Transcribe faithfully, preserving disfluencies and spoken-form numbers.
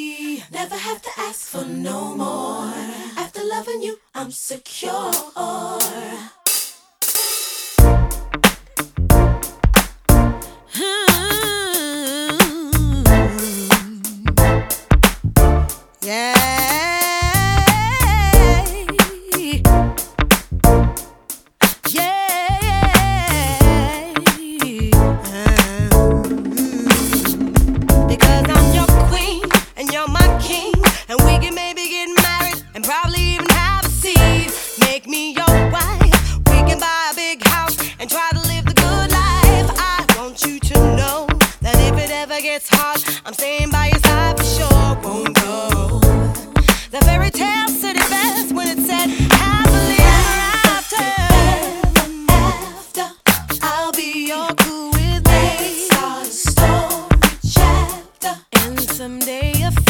me. Never have to ask for no more. After loving you, I'm secure. Yeah. Yeah. Because I'm your queen and you're my king, and we can maybe get married and probably even have a seed. Make me your wife. We can buy a big house and try to live the good life. I want you to know that if it ever gets hard, I'm staying by your side for sure. Won't go. The fairy tale said it best when it said happily ever after. After, I'll be You're cool with me. Let's start a story chapter. And someday a